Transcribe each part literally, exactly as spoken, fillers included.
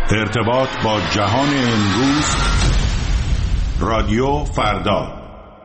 ارتباط با جهان امروز، رادیو فردا.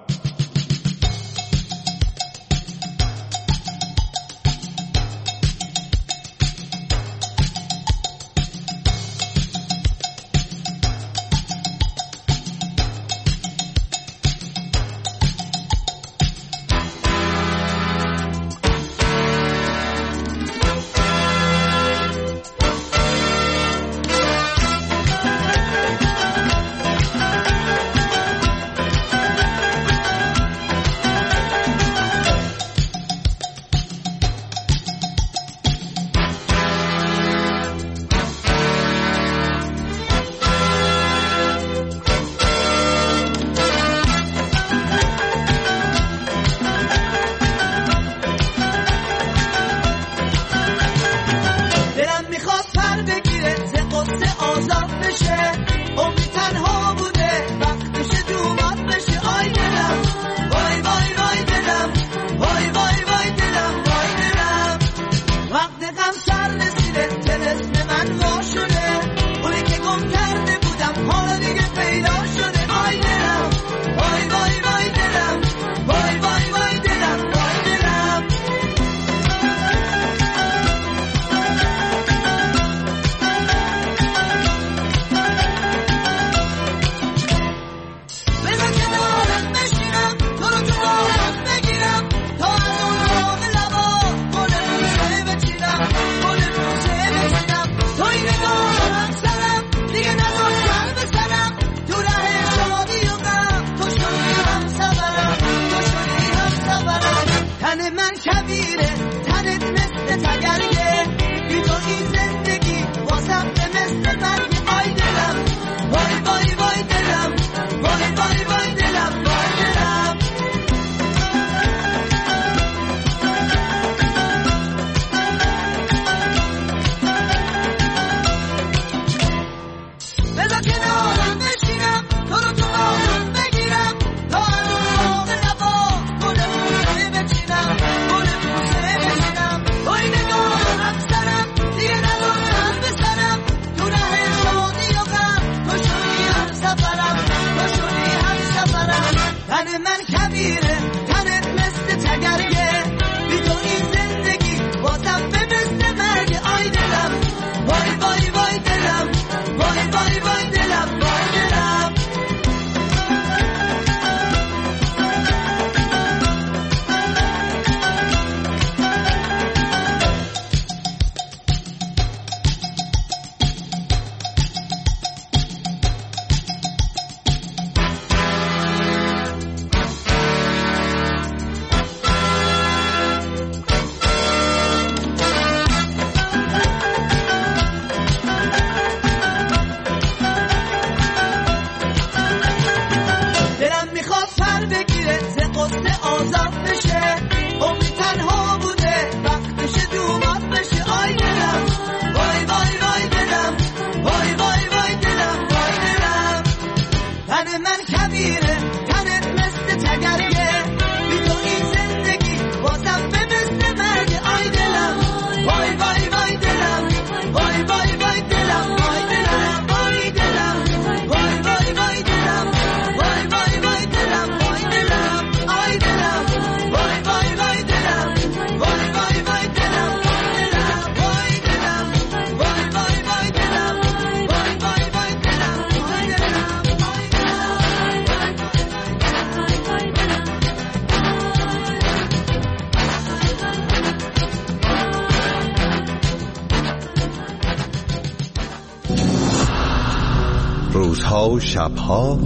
روزها و شبها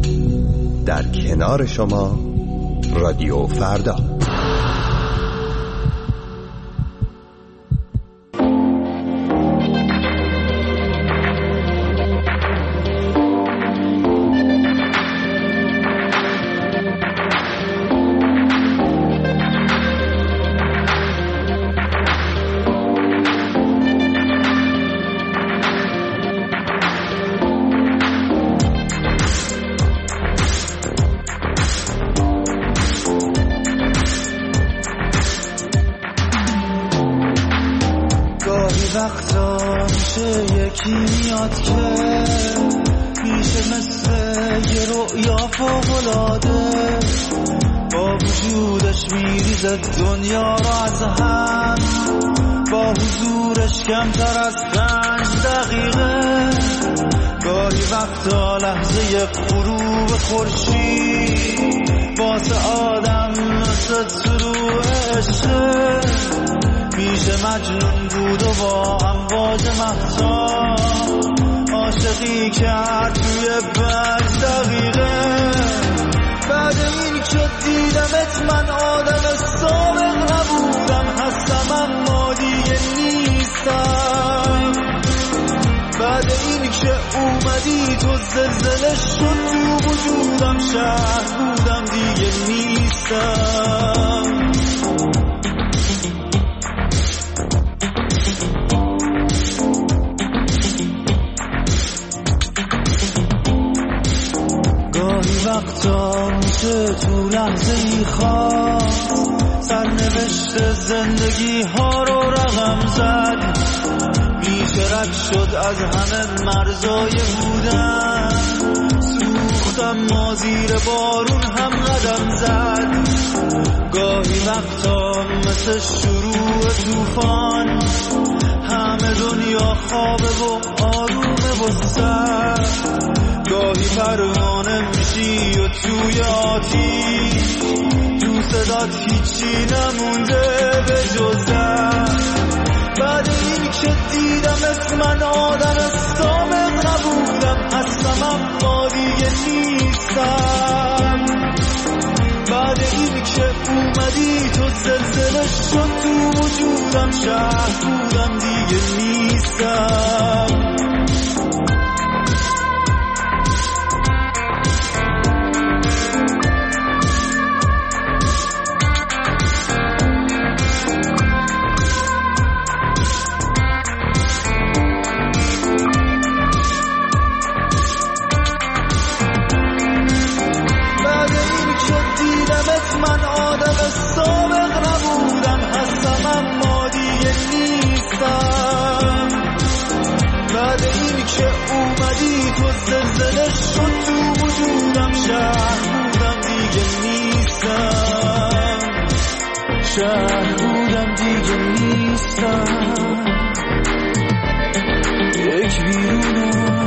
در کنار شما، رادیو فردا. همیشه یکی میاد که میشه مثل یه رؤیا فوق‌العاده، با وجودش میریزه دنیا رو از هم، با حضورش کمتر از پنج دقیقه. گاهی وقتا لحظه غروب خورشید واسه آدم مثل طلوع عشقه، میشه مجنون بود و با امواج مهتاب عاشقی کرد توی پنج دقیقه. بعد این که دیدمت من آدم سابق نبودم، هستم اما دیگه نیستم. بعد این که اومدی تو زلزله شد تو وجودم، شهر بودم دیگه نیستم. گاهی وقتا میشه تو لحظه ای خواست سرنوشت زندگی ها رو رقم زد، میشه رد شد از همه مرزای بودن، سوختم ما زیر بارون هم قدم زد. گاهی وقتا مثل شروع طوفان همه دنیا خوابه و آرومه و سر، گاهی پروانه میشی و توی آتیش تو صدات هیچی نمونده به جز درد. بعد این که دیدمت من آدم سابق نبودم، هستم اما دیگه نیستم. بعد این که اومدی تو زلزله شد تو وجودم، شهر بودم دیگه نیستم. من آدم سابق نبودم، هستم اما دیگه نیستم. بعد این که اومدی تو زلزله شد تو وجودم، شهر بودم دیگه نیستم. شهر بودم دیگه نیستم. یک بیرونم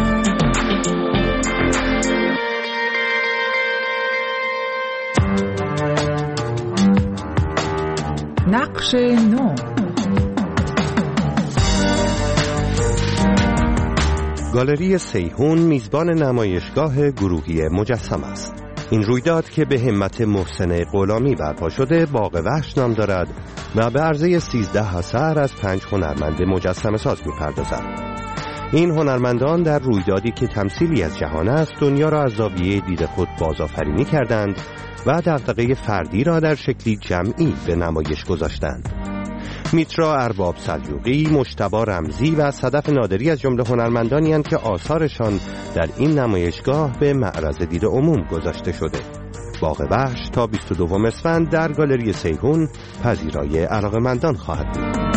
نقش نو. گالری سیحون میزبان نمایشگاه گروهی مجسم است. این رویداد که به همت محسن غلامی برپا شده باغ وحش نام دارد و به عرضه سیزده اثر از پنج هنرمند مجسمه ساز می‌پردازد. این هنرمندان در رویدادی که تمثیلی از جهان است دنیا را از زاویه دید خود بازآفرینی کردند و دغدغه فردی را در شکلی جمعی به نمایش گذاشتند. میترا ارباب سلجوقی، مجتبی رمزی و صدف نادری از جمله هنرمندانی اند که آثارشان در این نمایشگاه به معرض دید عموم گذاشته شده. باغ وحش تا بیست و دوم اسفند در گالری سیحون پذیرای علاقه‌مندان خواهد بود.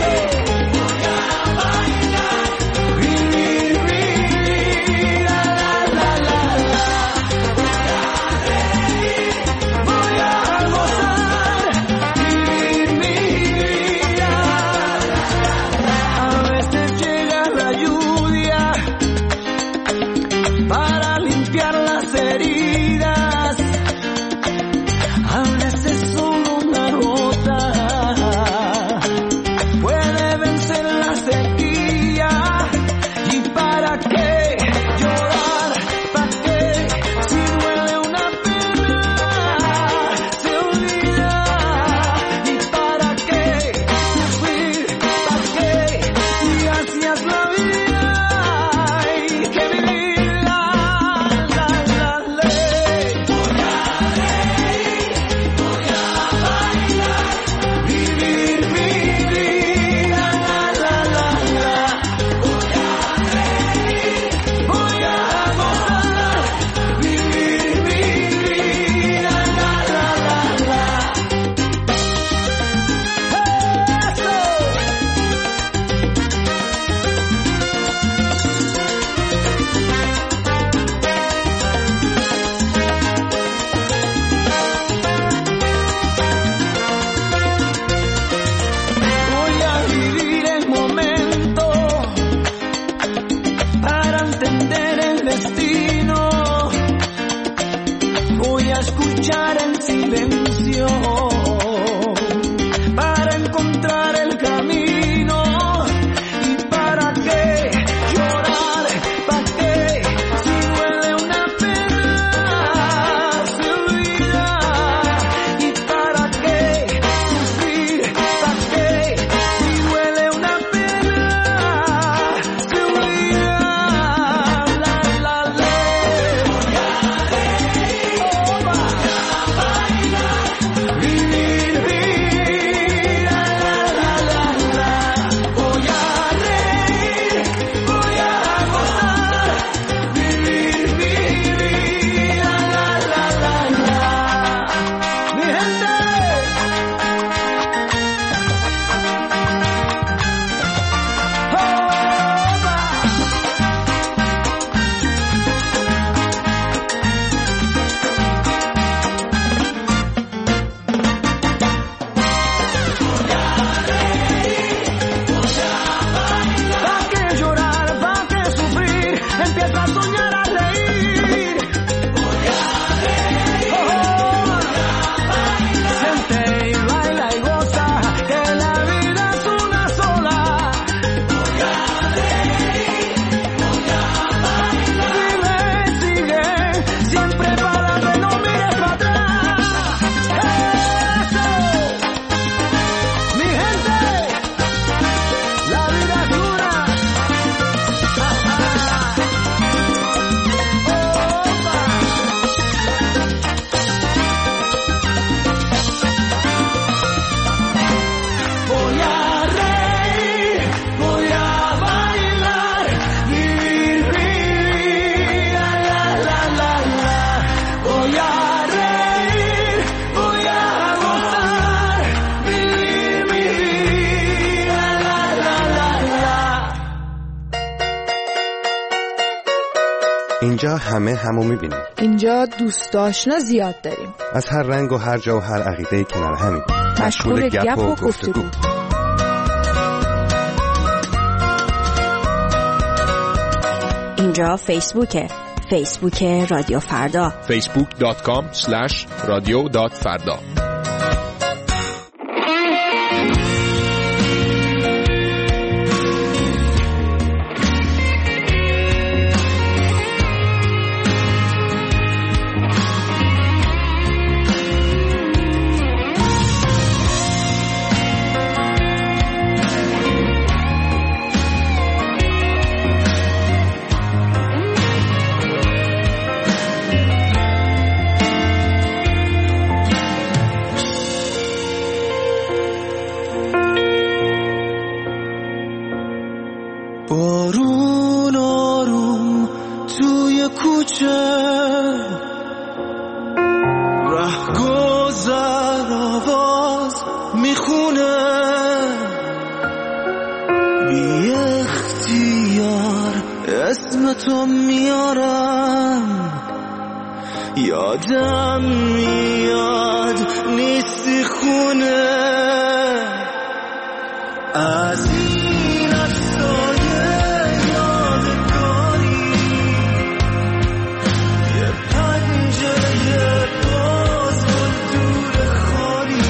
La escuchar en silencio para encontrar el camino. ¿Y para qué llorar? ¿Para qué? Si duele una pena se olvida. ¿Y para qué sufrir? ¿Para qué? Si duele una pena se olvida. La la la. Vivir, vivir, la la la la la. Voy a reír, voy a gozar. Vivir, vivir, la la la la la. Mi gente. ¿Pa' qué llorar? ¿Pa' qué sufrir? Empieza a soñar, a reír. Voy a reír. Siente y baila y goza, que la vida es una sola. Voy a reír. Voy a bailar. Vive, sigue, siempre para adelante, no mires para atrás. Eso. Mi gente, la vida es dura. Voy a reír, voy a bailar, vivir, vivir, la la la la la. Voy a reír, voy a gozar, vivir, vivir, la la la la la. اینجا همه همو میبینیم. اینجا دوست آشنا زیاد داریم. از هر رنگ و هر جا و هر عقیده کنار همین. مشغول گپ و گفتگو. اینجا فیسبوکه، فیسبوک رادیو فردا. فیسبوک دات کام اسلش رادیو دات فردا. بارون آروم توی کوچه رهگذر آواز میخونه بی اختیار اسم تو میارم یادم میاد نیستی خونه از این افسانه یادگاری یه پنجره باز و دور خالی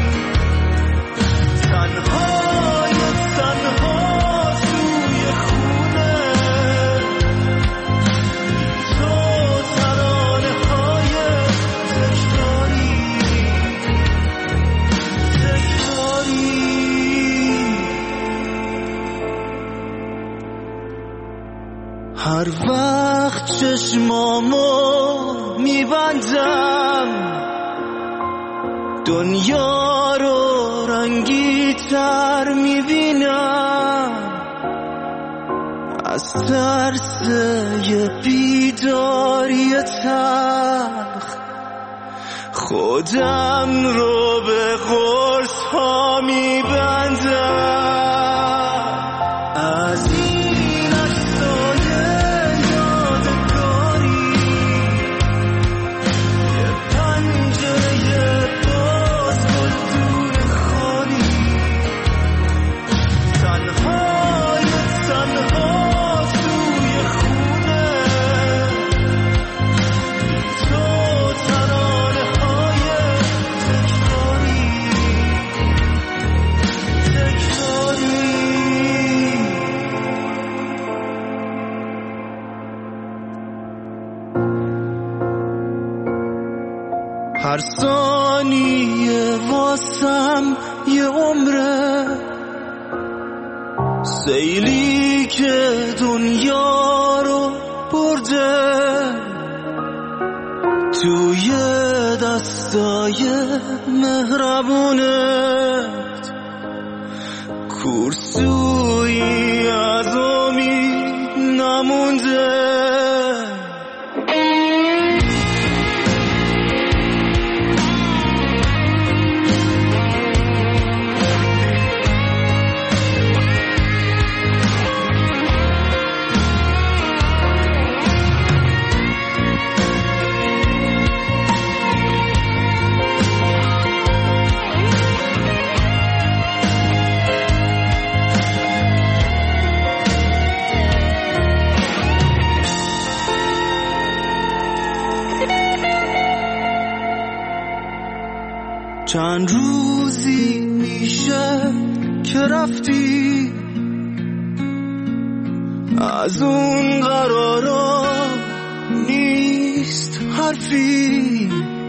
تنهای تنها توی خونه تو ترانه های تکراری تکراری هر وقت چشمامو میبندم دنیا رو رنگی تر میبینم از ترس یه بیداری تلخ خودم رو به قرص ها میبندم از این افسانه یادگاری یه پنجره باز و دور خالی تنهای تنها توی خونه تو ترانه هر ثانیه واسم یه عمره، سیلی که دنیا رو برده توی دستای مهربونت، کورسویی از امید نمونده. چند روزی میشه که رفتی از اون قرارا، نیست حرفی،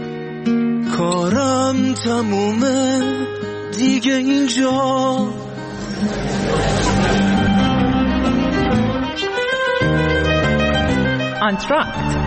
کارم تمومه دیگه اینجا. انتراکت.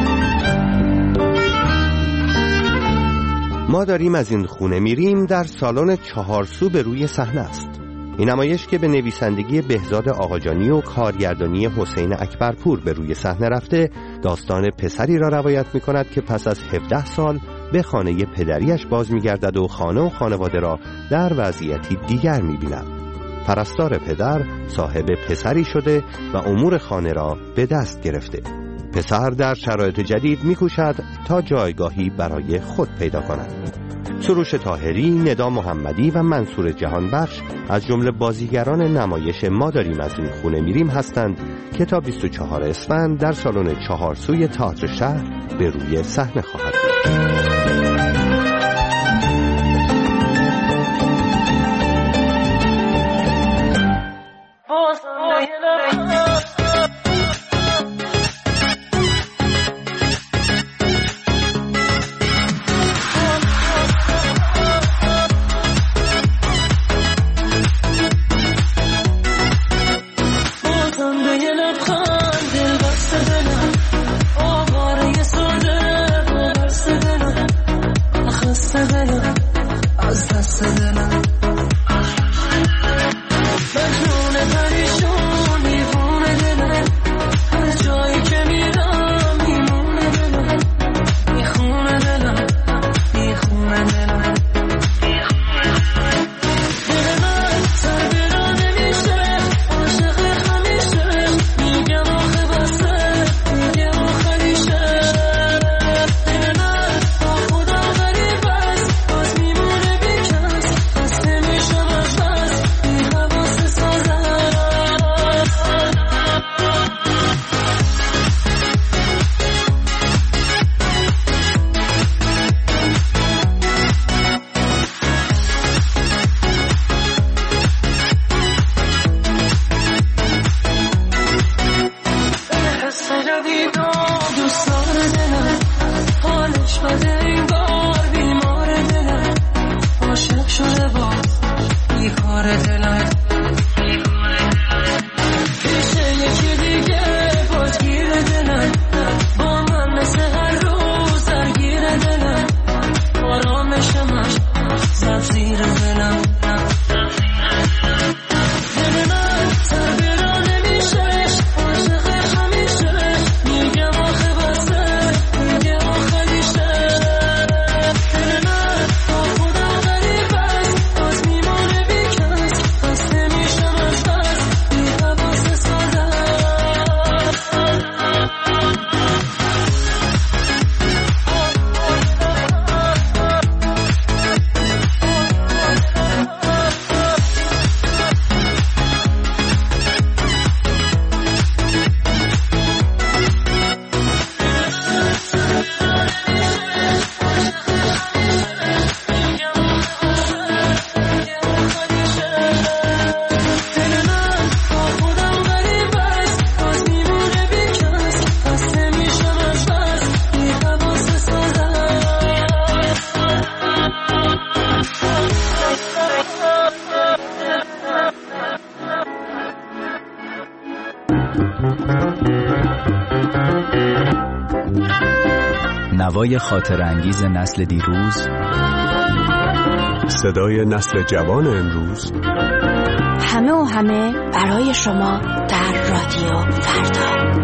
ما داریم از این خونه میریم در سالن چهارسو به روی صحنه است. این نمایش که به نویسندگی بهزاد آقاجانی و کارگردانی حسین اکبرپور به روی صحنه رفته، داستان پسری را روایت می کند که پس از هفده سال به خانه پدریش باز می گردد و خانه و خانواده را در وضعیتی دیگر می بیند. پرستار پدر صاحب پسری شده و امور خانه را به دست گرفته. پسر در شرایط جدید می‌کوشد تا جایگاهی برای خود پیدا کند. سروش طاهری، ندا محمدی و منصور جهانبخش از جمله بازیگران نمایش ما داریم از این خونه میریم هستند که تا بیست و چهارم اسفند در سالن چهارسوی تئاتر شهر به روی صحنه خواهد بود. هوای خاطر انگیز نسل دیروز، صدای نسل جوان امروز، همه و همه برای شما در رادیو فردا.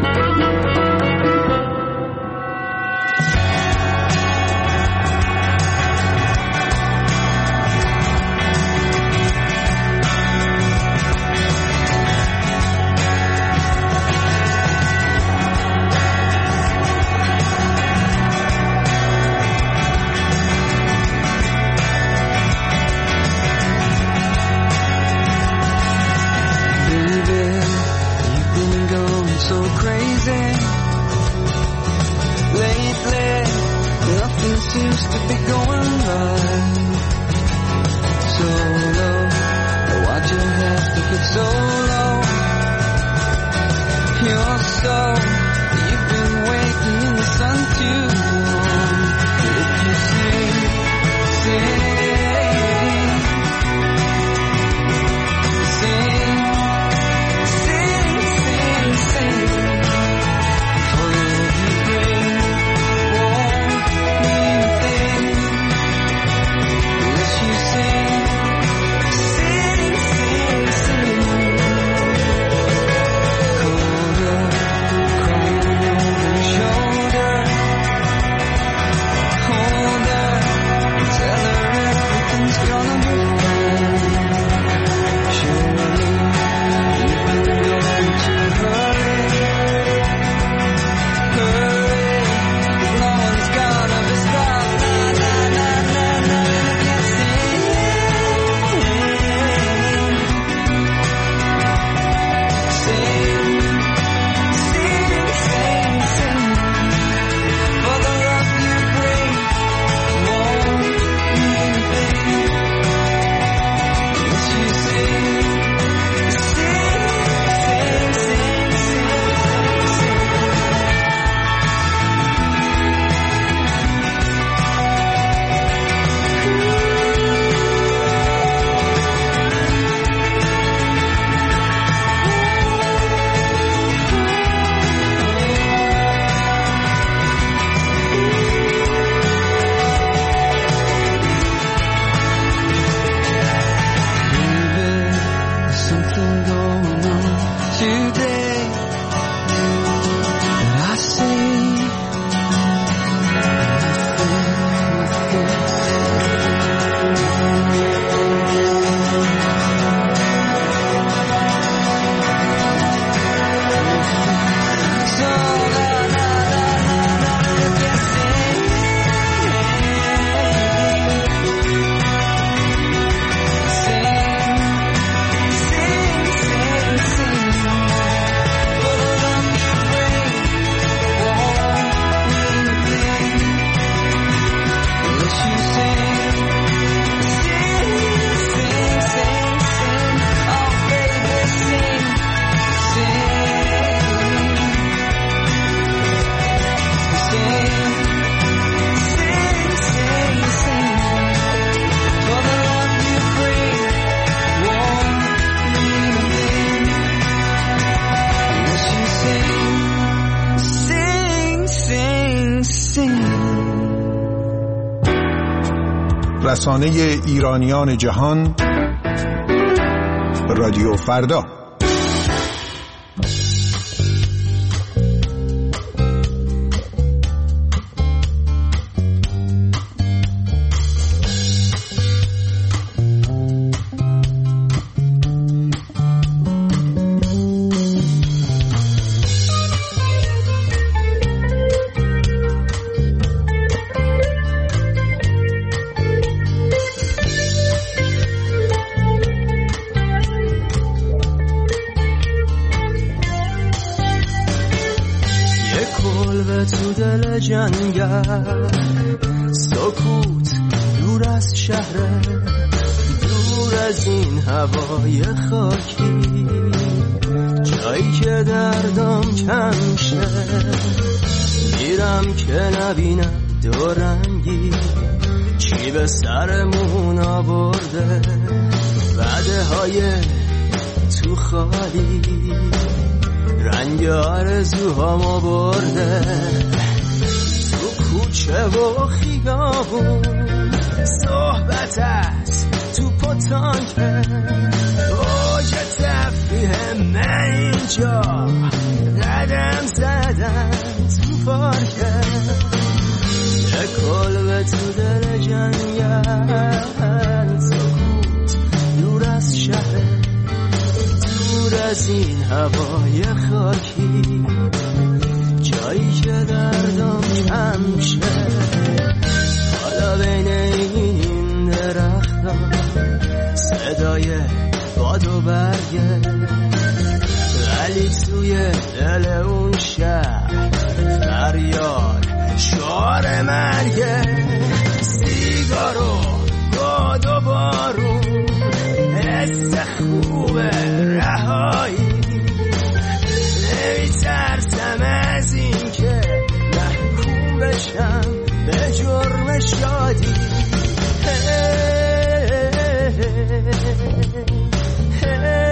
رسانه ایرانیان جهان، رادیو فردا. جنگل سکوت دور از شهر، دور از این هوای خاکی، جایی که دردم کم شه. میرم که نبینم دورنگی چی به سرمون آورده، وعده های تو خالی رنگ آرزوهامو برده. کوچه و خیابون صحبت است تو پتانکه اوج تفریح من اینجا قدم زدن تو پارکه یه کلبه تو دل جنگل سکوت دور از شهر دور از این هوای خاکی جایی که دردم کم شه حالا بین این درخت صدای باد و برگه ولی توی دل اون شهر فریاد شعار مرگه سیگار و باد و بارون حس خوب رهایی نمیترسم از این که محکوم بشم به جرم شادی hey, hey, hey.